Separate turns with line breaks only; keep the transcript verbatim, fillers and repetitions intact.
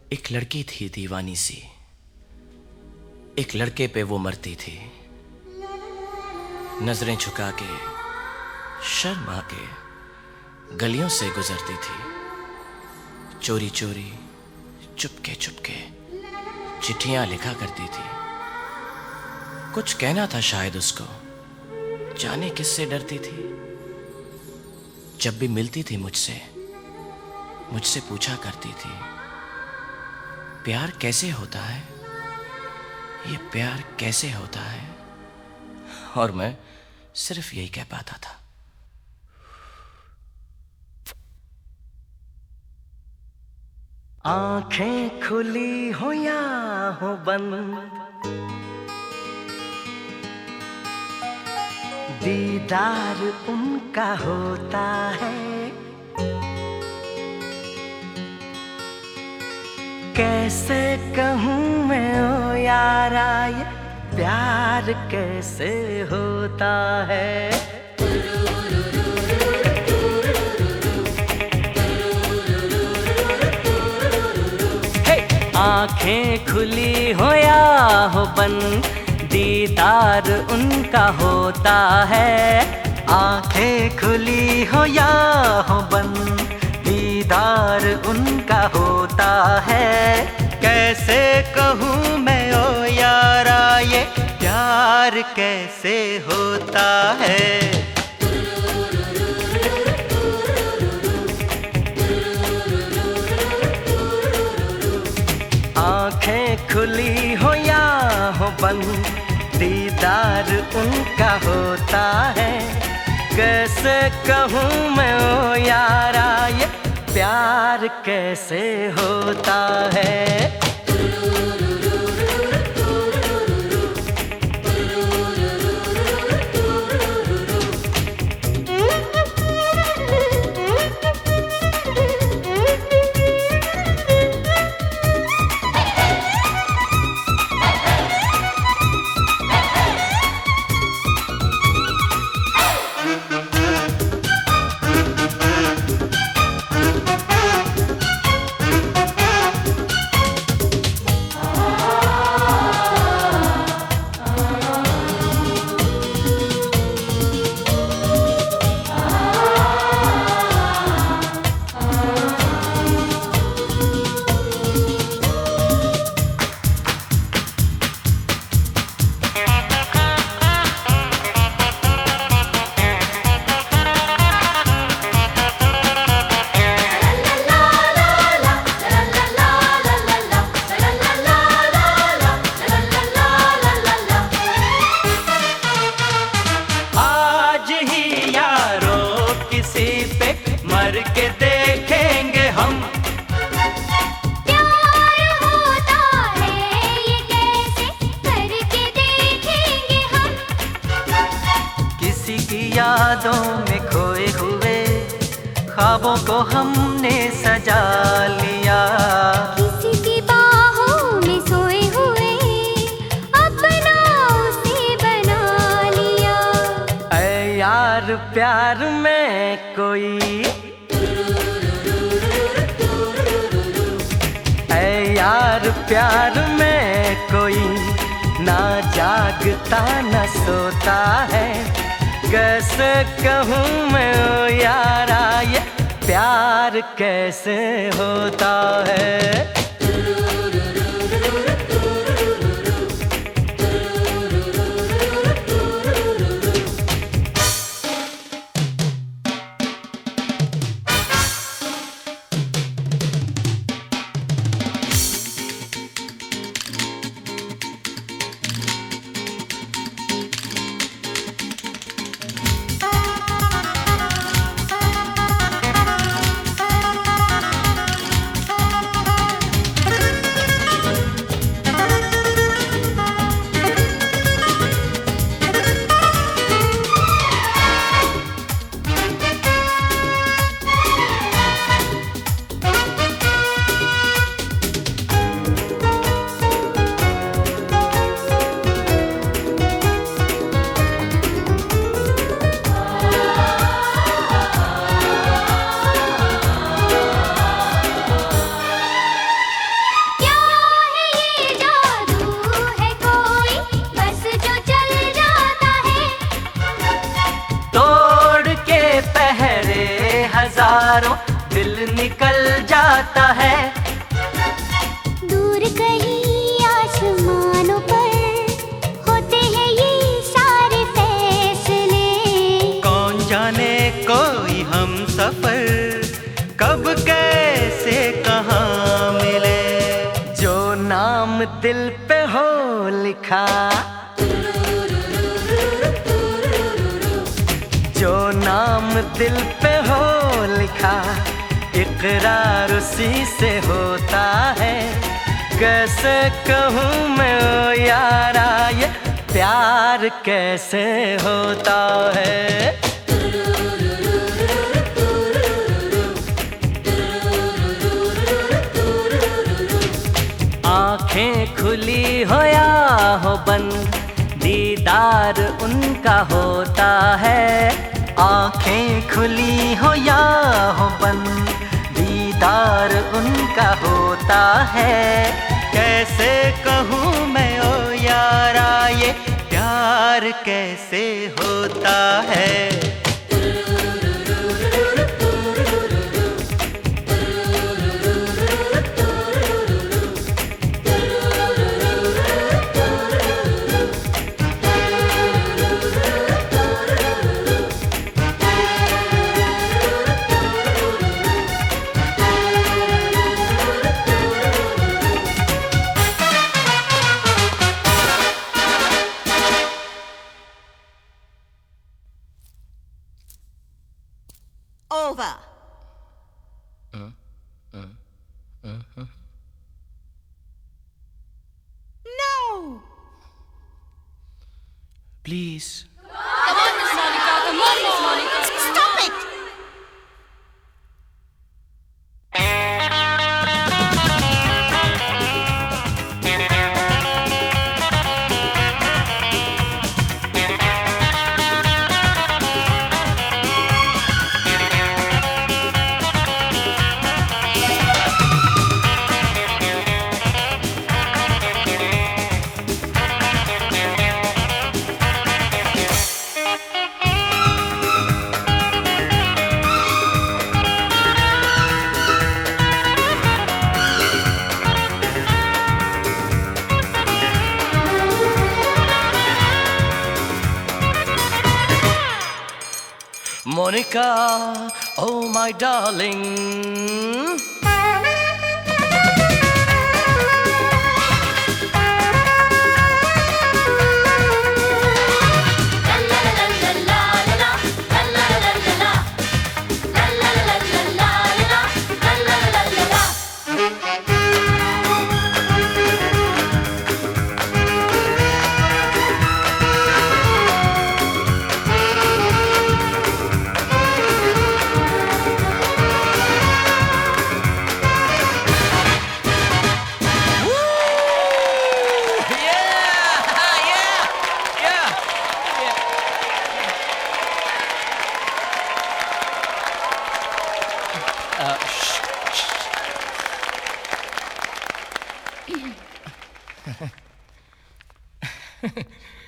एक लड़की थी दीवानी सी, एक लड़के पे वो मरती थी। नजरें झुका के शर्मा के गलियों से गुजरती थी। चोरी चोरी चुपके चुपके चिट्ठियां लिखा करती थी। कुछ कहना था शायद उसको, जाने किससे डरती थी। जब भी मिलती थी मुझसे मुझसे पूछा करती थी, प्यार कैसे होता है, ये प्यार कैसे होता है। और मैं सिर्फ यही कह पाता था।
आंखें खुली हो या हो बंद, दीदार उनका होता है। कैसे कहूँ मैं ओ यारा, ये प्यार कैसे होता है। आंखें खुली हो या हो बंद, दीदार उनका होता है। आंखें खुली हो या हो बंद, दीदार उनका होता है। कैसे कहूँ मैं ओ यारा, ये प्यार कैसे होता है। आंखें खुली हो या हो बंद, दीदार उनका होता है। कैसे कहूँ मैं ओ यारा, ये प्यार कैसे होता है। मर के देखेंगे हम,
प्यार होता है ये कैसे करके देखेंगे हम।
किसी की यादों में खोए हुए ख्वाबों को हमने सजा लिया।
किसी की बाहों में सोए हुए अपना उसे बना लिया।
ऐ यार प्यार में कोई, ऐ यार प्यार में कोई ना जागता न सोता है। कैसे कहूँ मैं ओ यारा, ये प्यार कैसे होता है। है।
दूर कहीं आसमानों पर होते हैं ये सारे फैसले।
कौन जाने कोई हम सफर कब कैसे कहाँ मिले। जो नाम दिल पे हो लिखा, जो नाम दिल पे हो लिखा, इकरार उसी से होता है। कैसे कहूँ मैं ओ यारा ये प्यार कैसे होता है। आँखें खुली हो या हो बंद, दीदार उनका होता है। आँखें खुली हो या हो बंद, दीदार उनका होता है। कैसे कहूँ मैं ओ यारा ये प्यार कैसे होता है।
Over. No!
Please.
Come on, Miss Monica. Come on, Miss Monica. Stop it!
Monica, oh my darling.
Uh, shh, shh.